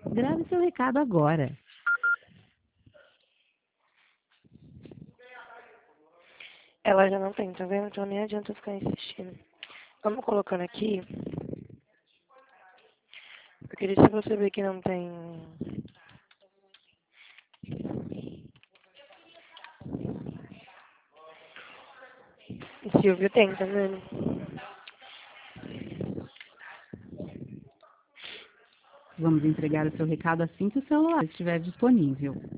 Grave seu recado agora. Ela já não tem, tá vendo? Então nem adianta ficar insistindo. Vamos colocando aqui. Porque se você ver que não tem... Silvio tem, tá vendo? Vamos entregar o seu recado assim que o celular estiver disponível.